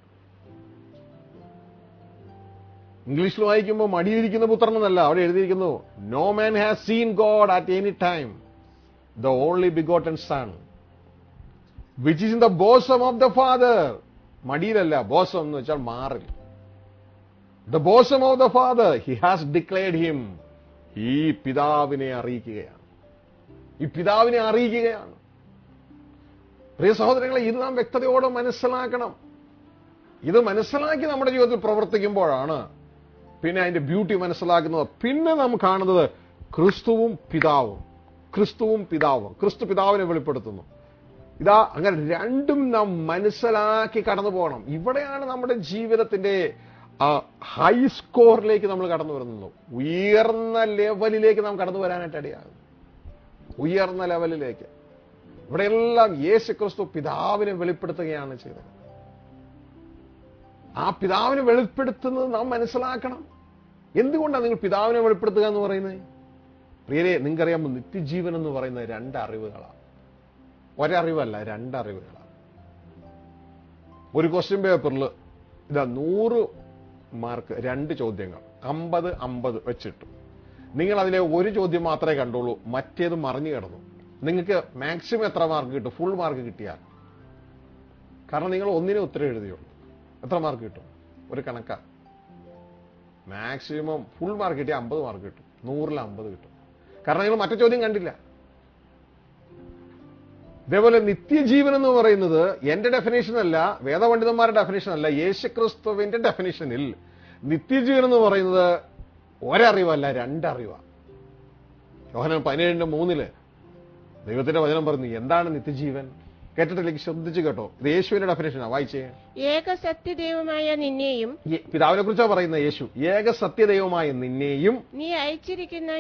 ഇംഗ്ലീഷിൽ വായിക്കുമ്പോൾ മടിയിരിക്കുന്ന പുത്രൻ എന്നല്ല, അവിടെ എഴുതിയിരിക്കുന്നു, no man has seen God at any time, the only begotten son which is in the bosom of the father. മടിയിലല്ല, ബോസം എന്ന് വെച്ചാൽ മാറിൽ. The bosom of the father, he has declared him. ഈ പിതാവിനെ അറിയിക്കുകയാണ്. ഈ പിതാവിനെ അറിയിക്കുകയാണ്. പ്രിയ സഹോദരങ്ങളെ, ഇത് നാം വ്യക്തതയോടെ മനസ്സിലാക്കണം. ഇത് മനസ്സിലാക്കി നമ്മുടെ ജീവിതത്തിൽ പ്രവർത്തിക്കുമ്പോഴാണ് പിന്നെ അതിന്റെ ബ്യൂട്ടി മനസ്സിലാക്കുന്നത്, പിന്നെ നാം കാണുന്നത് ക്രിസ്തുവും പിതാവും. ക്രിസ്തുവും പിതാവും, ക്രിസ്തു പിതാവിനെ വെളിപ്പെടുത്തുന്നു. ഇതാ അങ്ങനെ രണ്ടും നാം മനസ്സിലാക്കി കടന്നു പോകണം. ഇവിടെയാണ് നമ്മുടെ ജീവിതത്തിന്റെ ഹൈ സ്കോറിലേക്ക് നമ്മൾ കടന്നു വരുന്നത്. ഉയർന്ന ലെവലിലേക്ക് നാം കടന്നു വരാനായിട്ട് ഇടയാകും. ഉയർന്ന ലെവലിലേക്ക്. ഇവിടെയെല്ലാം യേശു ക്രിസ്തു പിതാവിനെ വെളിപ്പെടുത്തുകയാണ് ചെയ്തത്. ആ പിതാവിനെ വെളിപ്പെടുത്തുന്നത് നാം മനസ്സിലാക്കണം. എന്തുകൊണ്ടാണ് നിങ്ങൾ പിതാവിനെ വെളിപ്പെടുത്തുക എന്ന് പറയുന്നത്? പ്രിയരെ, നിങ്ങൾക്കറിയാമോ, നിത്യജീവൻ എന്ന് പറയുന്നത് 2 അറിവുകളാണ്. ഒരറിവല്ല, 2 അറിവുകളാണ്. ഒരു ക്വസ്റ്റ്യൻ പേപ്പറിൽ ഇതാ 100 മാർക്ക് 2 ചോദ്യങ്ങൾ 50-50 വെച്ചിട്ടു. നിങ്ങൾ അതിലെ ഒരു ചോദ്യം മാത്രമേ കണ്ടുള്ളൂ, മറ്റേത് മറിഞ്ഞു കിടന്നു. നിങ്ങൾക്ക് മാക്സിമം എത്ര മാർക്ക് കിട്ടും? ഫുൾ മാർക്ക് കിട്ടിയാൽ. കാരണം നിങ്ങൾ ഒന്നിനെ ഉത്തരം എഴുതിയുള്ളൂ. എത്ര മാർക്ക് കിട്ടും? ഒരു കണക്കാ. മാക്സിമം ഫുൾ മാർക്ക് കിട്ടിയാൽ 50 മാർക്ക് കിട്ടും. 100ൽ 50 കിട്ടും. കാരണം നിങ്ങൾ മറ്റേ ചോദ്യം കണ്ടില്ല. ഇതേപോലെ നിത്യജീവൻ എന്ന് പറയുന്നത് എന്റെ ഡെഫിനേഷൻ അല്ല, വേദപണ്ഡിതന്മാരുടെ ഡെഫിനേഷൻ അല്ല, യേശുക്രിസ്തുവിന്റെ ഡെഫിനേഷനിൽ നിത്യജീവൻ എന്ന് പറയുന്നത് ഒരറിവല്ല, 2 അറിവാണ്. യോഹന്നാൻ 17:3 ദൈവത്തിന്റെ വചനം പറഞ്ഞു എന്താണ് നിത്യജീവൻ. കേട്ടിട്ടില്ലെങ്കിൽ ശ്രദ്ധിച്ചു കേട്ടോ. ഇത് യേശുവിന്റെ ഡെഫിനേഷനാ, വായിച്ചേ. ഏക സത്യദൈവമായ നിന്നെയും, പിതാവിനെ കുറിച്ചാ പറയുന്നത് യേശു. ഏക സത്യദൈവമായ നിന്നെയും നീ അയച്ചിരിക്കുന്ന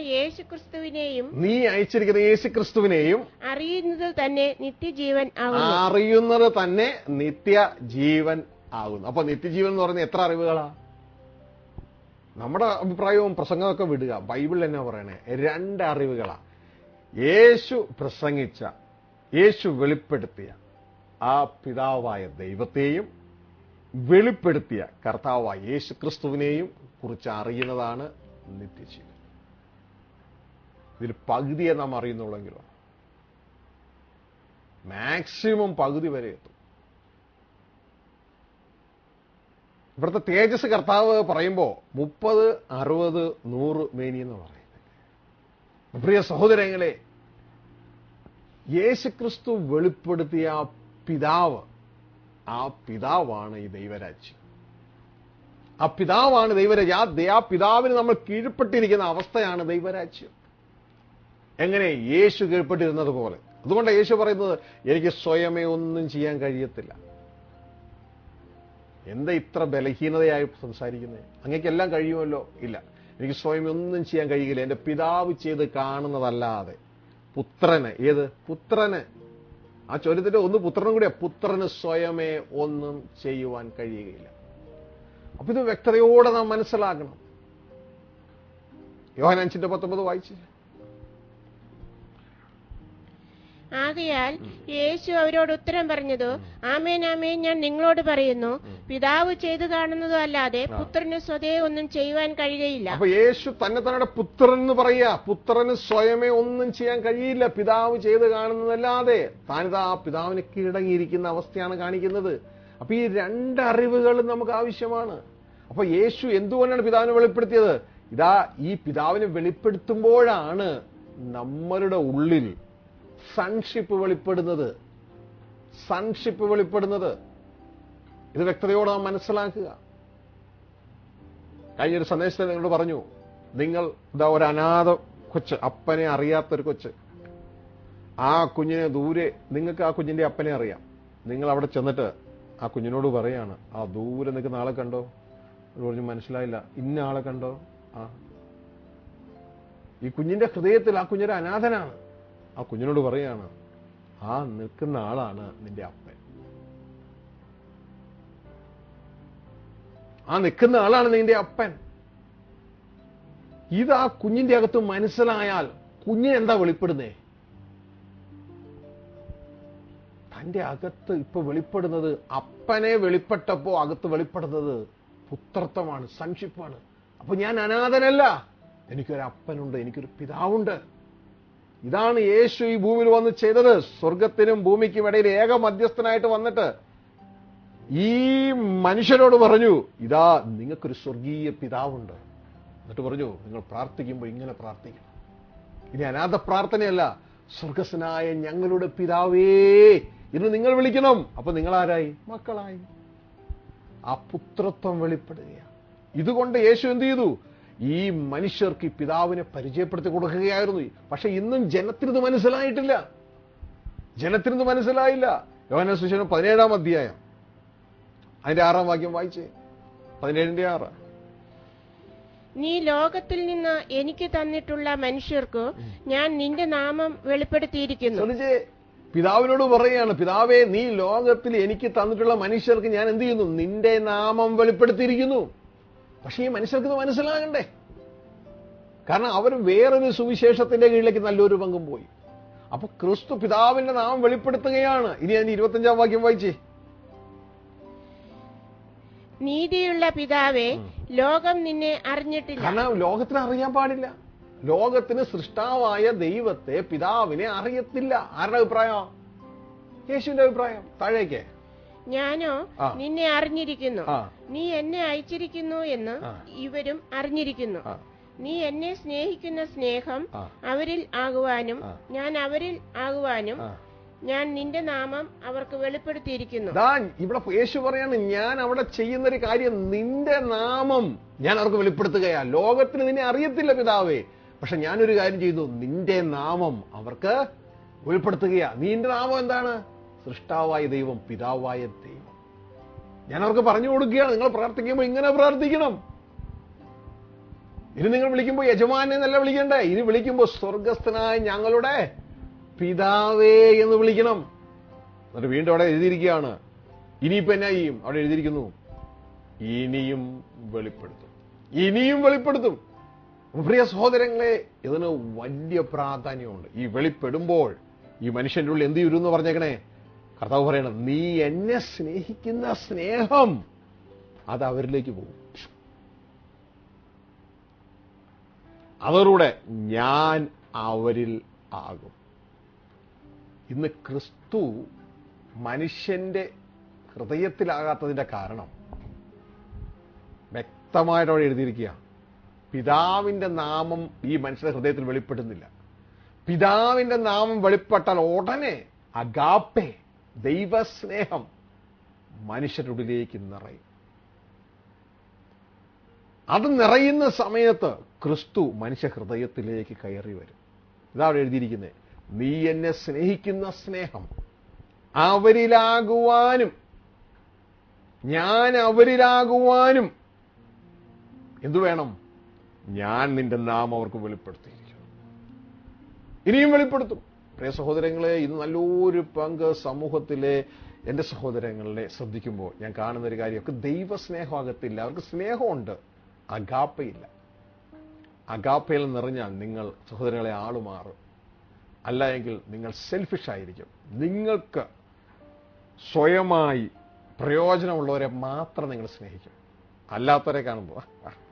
യേശുക്രിസ്തുവിനെയും അറിയുന്നത് തന്നെ നിത്യജീവൻ ആകുന്നു. അറിയുന്നത് തന്നെ നിത്യജീവൻ ആകുന്നു. അപ്പൊ നിത്യജീവൻ എന്ന് പറയുന്നത് എത്ര അറിവുകളാ? നമ്മുടെ അഭിപ്രായവും പ്രസംഗമൊക്കെ വിടുക. ബൈബിൾ എന്നാ പറയണേ? 2 അറിവുകളാ. യേശു പ്രസംഗിച്ച, യേശു വെളിപ്പെടുത്തിയ ആ പിതാവായ ദൈവത്തെയും വെളിപ്പെടുത്തിയ കർത്താവായ യേശു ക്രിസ്തുവിനെയും കുറിച്ച് അറിയുന്നതാണ് നിത്യജീവൻ. ഇതിൽ പകുതിയെ നാം അറിയുന്നുള്ളെങ്കിലോ, മാക്സിമം പകുതി വരെ എത്തും. ഇവിടുത്തെ തേജസ് കർത്താവ് പറയുമ്പോൾ 30, 60, 100 മേനി എന്ന് പറയുന്നത്. പ്രിയ സഹോദരങ്ങളെ, യേശുക്രിസ്തു വെളിപ്പെടുത്തിയ ആ പിതാവാണ് ഈ ദൈവരാജ്യം. ആ പിതാവാണ് ദൈവരാജ്യം. ആ പിതാവിന് നമ്മൾ കീഴ്പ്പെട്ടിരിക്കുന്ന അവസ്ഥയാണ് ദൈവരാജ്യം. എങ്ങനെ? യേശു കീഴ്പ്പെട്ടിരുന്നത് പോലെ. അതുകൊണ്ട് യേശു പറയുന്നത് എനിക്ക് സ്വയമേ ഒന്നും ചെയ്യാൻ കഴിയത്തില്ല. എന്താ ഇത്ര ബലഹീനതയായി സംസാരിക്കുന്നത്? അങ്ങേക്കെല്ലാം കഴിയുമല്ലോ. ഇല്ല, എനിക്ക് സ്വയം ഒന്നും ചെയ്യാൻ കഴിയില്ല. എന്റെ പിതാവ് ചെയ്ത് കാണുന്നതല്ലാതെ. പുത്രന്, ഏത് പുത്രന്? ആ ചോദ്യത്തിന്റെ ഒന്ന് പുത്രനും കൂടിയാ. പുത്രന് സ്വയമേ ഒന്നും ചെയ്യുവാൻ കഴിയുകയില്ല. അപ്പൊ ഇത് വ്യക്തതയോടെ നാം മനസ്സിലാക്കണം. യോഹന്നാൻ 5:19 വായിച്ചു. ആകയാൽ യേശു അവരോട് ഉത്തരം പറഞ്ഞത്, ആമേൻ ആമേൻ ഞാൻ നിങ്ങളോട് പറയുന്നു, പിതാവ് ചെയ്തു കാണുന്നതോ അല്ലാതെ പുത്രന് സ്വതേ ഒന്നും ചെയ്യുവാൻ കഴിയുകയില്ല. അപ്പൊ യേശു തന്നെ പുത്രൻ എന്ന് പറയാ. പുത്രന് സ്വയമേ ഒന്നും ചെയ്യാൻ കഴിയില്ല, പിതാവ് ചെയ്ത് കാണുന്നതല്ലാതെ. താനിതാ ആ പിതാവിന് കീഴടങ്ങിയിരിക്കുന്ന അവസ്ഥയാണ് കാണിക്കുന്നത്. അപ്പൊ ഈ 2 അറിവുകളും നമുക്ക് ആവശ്യമാണ്. അപ്പൊ യേശു എന്തുകൊണ്ടാണ് പിതാവിനെ വെളിപ്പെടുത്തിയത്? ഇതാ ഈ പിതാവിനെ വെളിപ്പെടുത്തുമ്പോഴാണ് നമ്മളുടെ ഉള്ളിൽ സൺഷിപ്പ് വെളിപ്പെടുന്നത്. ഇത് വ്യക്തതയോടെ നാം മനസ്സിലാക്കുക. കഴിഞ്ഞൊരു സന്ദേശത്തിൽ നിങ്ങളോട് പറഞ്ഞു, നിങ്ങൾ ഇതാ ഒരു അനാഥ കൊച്ച്, അപ്പനെ അറിയാത്തൊരു കൊച്ച്, ആ കുഞ്ഞിനെ ദൂരെ, നിങ്ങൾക്ക് ആ കുഞ്ഞിന്റെ അപ്പനെ അറിയാം. നിങ്ങൾ അവിടെ ചെന്നിട്ട് ആ കുഞ്ഞിനോട് പറയാണ്, ആ ദൂരെ നിൽക്കുന്ന ആളെ കണ്ടോ? പറഞ്ഞു മനസ്സിലായില്ല. ഇന്ന ആളെ കണ്ടോ? ഈ കുഞ്ഞിന്റെ ഹൃദയത്തിൽ ആ കുഞ്ഞൊരു അനാഥനാണ്. ആ കുഞ്ഞിനോട് പറയാണ്, ആ നിൽക്കുന്ന ആളാണ് നിന്റെ അപ്പൻ. ആ നിൽക്കുന്ന ആളാണ് നിന്റെ അപ്പൻ. ഇത് ആ കുഞ്ഞിന്റെ അകത്ത് മനസ്സിലായാൽ കുഞ്ഞിനെന്താ വെളിപ്പെടുന്നേ? തന്റെ അകത്ത് ഇപ്പൊ വെളിപ്പെടുന്നത്, അപ്പനെ വെളിപ്പെട്ടപ്പോ അകത്ത് വെളിപ്പെടുന്നത് പുത്രത്വമാണ്, സൺഷിപ്പാണ്. അപ്പൊ ഞാൻ അനാഥനല്ല, എനിക്കൊരു അപ്പനുണ്ട്, എനിക്കൊരു പിതാവുണ്ട്. ഇതാണ് യേശു ഈ ഭൂമിയിൽ വന്ന് ചെയ്തത്. സ്വർഗത്തിനും ഭൂമിക്കും ഇടയിൽ ഏക മധ്യസ്ഥനായിട്ട് വന്നിട്ട് ഈ മനുഷ്യരോട് പറഞ്ഞു, ഇതാ നിങ്ങൾക്കൊരു സ്വർഗീയ പിതാവുണ്ട്. എന്നിട്ട് പറഞ്ഞു, നിങ്ങൾ പ്രാർത്ഥിക്കുമ്പോൾ ഇങ്ങനെ പ്രാർത്ഥിക്കണം. ഇനി അനാഥ പ്രാർത്ഥനയല്ല, സ്വർഗസ്വനായ ഞങ്ങളുടെ പിതാവേ എന്ന് നിങ്ങൾ വിളിക്കണം. അപ്പൊ നിങ്ങൾ ആരായി? മക്കളായി. ആ പുത്രത്വം വെളിപ്പെടുകയാണ്. ഇതുകൊണ്ട് യേശു എന്ത് ചെയ്തു? ഈ മനുഷ്യർക്ക് ഈ പിതാവിനെ പരിചയപ്പെടുത്തി കൊടുക്കുകയായിരുന്നു. പക്ഷെ ഇന്നും ജനത്തിനിത് മനസ്സിലായിട്ടില്ല. ജനത്തിനിത് മനസ്സിലായില്ല. യോഹന്നാൻ സുവിശേഷം 17-ാം അധ്യായം അതിന്റെ 6-ാം വാക്യം വായിച്ചേ. 17-ന്റെ 6. നീ ലോകത്തിൽ നിന്ന് എനിക്ക് തന്നിട്ടുള്ള മനുഷ്യർക്ക് ഞാൻ നിന്റെ നാമം വെളിപ്പെടുത്തിയിരിക്കുന്നു. ശ്രദ്ധിച്ചേ, പിതാവിനോട് പറയുകയാണ്, പിതാവേ, നീ ലോകത്തിൽ എനിക്ക് തന്നിട്ടുള്ള മനുഷ്യർക്ക് ഞാൻ എന്ത് ചെയ്യുന്നു? നിന്റെ നാമം വെളിപ്പെടുത്തിയിരിക്കുന്നു. പക്ഷെ ഈ മനുഷ്യർക്ക് ഇത് മനസ്സിലാകണ്ടേ? കാരണം അവർ വേറൊരു സുവിശേഷത്തിന്റെ കീഴിലേക്ക് നല്ലൊരു പങ്കും പോയി. അപ്പൊ ക്രിസ്തു പിതാവിന്റെ നാമം വെളിപ്പെടുത്തുകയാണ്. ഇനി അതിന് 25-ാം വാക്യം വായിച്ചേ. നീതിയുള്ള പിതാവേ, ലോകം നിന്നെ അറിഞ്ഞിട്ടില്ല. കാരണം ലോകത്തിന് അറിയാൻ പാടില്ല. ലോകത്തിന് സൃഷ്ടാവായ ദൈവത്തെ, പിതാവിനെ അറിയത്തില്ല. ആരുടെ അഭിപ്രായം? യേശുവിന്റെ അഭിപ്രായം. താഴേക്ക്. ഞാനോ നിന്നെ അറിഞ്ഞിരിക്കുന്നു, നീ എന്നെ അയച്ചിരിക്കുന്നു എന്ന് ഇവരും അറിഞ്ഞിരിക്കുന്നു. നീ എന്നെ സ്നേഹിക്കുന്ന സ്നേഹം അവരിൽ ആകുവാനും ഞാൻ അവരിൽ ആകുവാനും ഞാൻ നിന്റെ നാമം അവർക്ക് വെളിപ്പെടുത്തിയിരിക്കുന്നു. ഇവിടെ യേശു പറയാണ്, ഞാൻ അവിടെ ചെയ്യുന്നൊരു കാര്യം, നിന്റെ നാമം ഞാൻ അവർക്ക് വെളിപ്പെടുത്തുകയാ. ലോകത്തിന് നിന്നെ അറിയത്തില്ല പിതാവേ, പക്ഷെ ഞാനൊരു കാര്യം ചെയ്തു, നിന്റെ നാമം അവർക്ക് വെളിപ്പെടുത്തുകയാ. നിന്റെ നാമം എന്താണ്? സൃഷ്ടാവായ ദൈവം, പിതാവായ ദൈവം. ഞാൻ അവർക്ക് പറഞ്ഞു കൊടുക്കുകയാണ്, നിങ്ങൾ പ്രാർത്ഥിക്കുമ്പോൾ ഇങ്ങനെ പ്രാർത്ഥിക്കണം. ഇനി നിങ്ങൾ വിളിക്കുമ്പോൾ യജമാനെ എന്നല്ല വിളിക്കണ്ടേ, ഇനി വിളിക്കുമ്പോൾ സ്വർഗസ്ഥനായ ഞങ്ങളുടെ പിതാവേ എന്ന് വിളിക്കണം. എന്നിട്ട് വീണ്ടും അവിടെ എഴുതിയിരിക്കുകയാണ്, ഇനിയിപ്പോ എന്നാ ചെയ്യും? അവിടെ എഴുതിയിരിക്കുന്നു, ഇനിയും വെളിപ്പെടുത്തും, ഇനിയും വെളിപ്പെടുത്തും. പ്രിയ സഹോദരങ്ങളെ, ഇതിന് വലിയ പ്രാധാന്യമുണ്ട്. ഈ വെളിപ്പെടുമ്പോൾ ഈ മനുഷ്യന്റെ ഉള്ളിൽ എന്ത് വരുമെന്ന് പറഞ്ഞേക്കണേ? കർത്താവ് പറയണം, നീ എന്നെ സ്നേഹിക്കുന്ന സ്നേഹം അത് അവരിലേക്ക് പോകും. അതോടുകൂടെ ഞാൻ അവരിൽ ആകും. ഇന്ന് ക്രിസ്തു മനുഷ്യന്റെ ഹൃദയത്തിലാകാത്തതിന്റെ കാരണം വ്യക്തമായിട്ട് അവിടെ എഴുതിയിരിക്കുക. പിതാവിന്റെ നാമം ഈ മനുഷ്യന്റെ ഹൃദയത്തിൽ വെളിപ്പെടുന്നില്ല. പിതാവിന്റെ നാമം വെളിപ്പെട്ടാൽ ഉടനെ അഗാപ്പെ, ദൈവസ്നേഹം മനുഷ്യരുടെ ഉള്ളിലേക്ക് നിറയും. അത് നിറയുന്ന സമയത്ത് ക്രിസ്തു മനുഷ്യ ഹൃദയത്തിലേക്ക് കയറി വരും. ഇതാണ് എഴുതിയിരിക്കുന്നത്, നീ എന്നെ സ്നേഹിക്കുന്ന സ്നേഹം അവരിലാകുവാനും ഞാൻ അവരിലാകുവാനും എന്തു വേണം? ഞാൻ നിന്റെ നാമം അവർക്ക് വെളിപ്പെടുത്തിയിരിക്കുന്നു. ഇനിയും വെളിപ്പെടുത്തും. പ്രിയ സഹോദരങ്ങളെ, ഇത് നല്ലൊരു പങ്ക് സമൂഹത്തിലെ എന്റെ സഹോദരങ്ങളെ ശ്രദ്ധിക്കുമ്പോൾ ഞാൻ കാണുന്നൊരു കാര്യമൊക്കെ ദൈവസ്നേഹമാകത്തില്ല. അവർക്ക് സ്നേഹമുണ്ട്, അഗാപ്പയില്ല. അഗാപ്പയിൽ നിറഞ്ഞാൽ നിങ്ങൾ സഹോദരങ്ങളെ ആളുമാറും. അല്ല എങ്കിൽ നിങ്ങൾ സെൽഫിഷ് ആയിരിക്കും. നിങ്ങൾക്ക് സ്വയമായി പ്രയോജനമുള്ളവരെ മാത്രം നിങ്ങൾ സ്നേഹിക്കും. അല്ലാത്തവരെ കാണുമ്പോൾ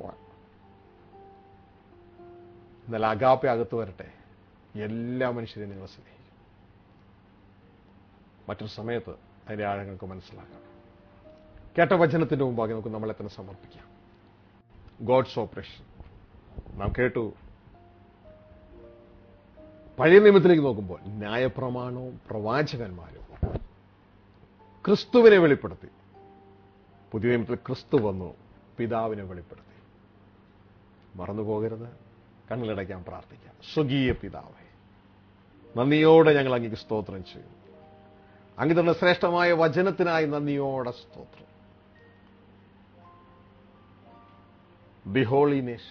എന്നാൽ അഗാപ്പ അകത്ത് വരട്ടെ, എല്ലാ മനുഷ്യരെയും നിങ്ങൾ സ്നേഹിക്കും. മറ്റൊരു സമയത്ത് അതിന്റെ ആഴങ്ങൾക്ക് മനസ്സിലാക്കാം. കേട്ട വചനത്തിന്റെ മുമ്പാകെ നമുക്ക് നമ്മളെ തന്നെ സമർപ്പിക്കാം. ഗോഡ്സ് ഓപ്പറേഷൻ നാം കേട്ടു. പഴയ നിയമത്തിലേക്ക് നോക്കുമ്പോൾ ന്യായപ്രമാണവും പ്രവാചകന്മാരും ക്രിസ്തുവിനെ വെളിപ്പെടുത്തി. പുതിയ നിയമത്തിൽ ക്രിസ്തു വന്നു പിതാവിനെ വെളിപ്പെടുത്തി. മറന്നുപോകരുത്. കണ്ണിലടയ്ക്കാൻ പ്രാർത്ഥിക്കാം. സ്വകീയ പിതാവേ, നന്ദിയോടെ ഞങ്ങൾ അങ്ങേക്ക് സ്തോത്രം ചെയ്യുന്നു. അങ്ങ് തന്ന ശ്രേഷ്ഠമായ വചനത്തിനായി നന്ദിയോടെ സ്തോത്രം. ദി ഹോളി നേഷൻ,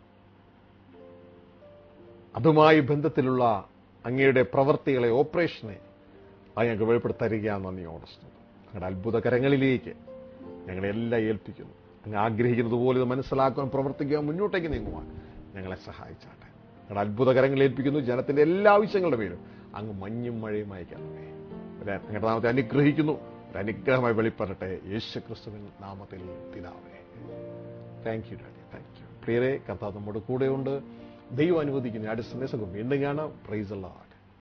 അതുമായി ബന്ധത്തിലുള്ള അങ്ങയുടെ പ്രവൃത്തികളെ, ഓപ്പറേഷനെ അങ്ങ് വെളിപ്പെടുത്തരിക. നന്ദിയോടെ സ്തോത്രം. അങ്ങയുടെ അത്ഭുത കരങ്ങളിലേക്ക് ഞങ്ങളെ എല്ലാം ഏൽപ്പിക്കുന്നു. അങ്ങ് ആഗ്രഹിക്കുന്നത് പോലെ ഇത് മനസ്സിലാക്കുവാൻ, പ്രവർത്തിക്കുവാൻ, മുന്നോട്ടേക്ക് നീങ്ങുവാൻ ഞങ്ങളെ സഹായിച്ചാട്ടെ. ഞങ്ങളുടെ അത്ഭുത കരങ്ങളിൽ ഏൽപ്പിക്കുന്നു. ജനത്തിന്റെ എല്ലാ ആവശ്യങ്ങളുടെ പേരും അങ്ങ് മഞ്ഞും മഴയും അയക്കണമേ. ഞങ്ങളുടെ നാമത്തെ അനുഗ്രഹിക്കുന്നു. ഒരു അനുഗ്രഹമായി വെളിപ്പെടട്ടെ യേശു ക്രിസ്തുവിൻ നാമത്തിൽ പിതാവേ. Thank you daddy, thank you. പ്രിയരെ, കർത്താവ് നമ്മുടെ കൂടെയുണ്ട്. ദൈവം അനുവദിക്കുന്നു. അടുത്ത സന്ദേശം വീണ്ടും കാണാം. Praise the Lord.